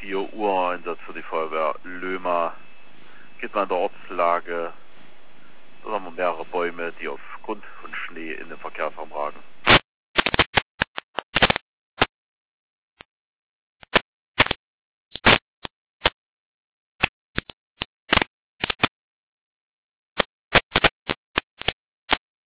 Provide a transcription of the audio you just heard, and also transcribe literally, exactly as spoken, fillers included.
vier Uhr, Einsatz für die Feuerwehr Löhmer. Geht man in der Ortslage, da haben wir mehrere Bäume, die auf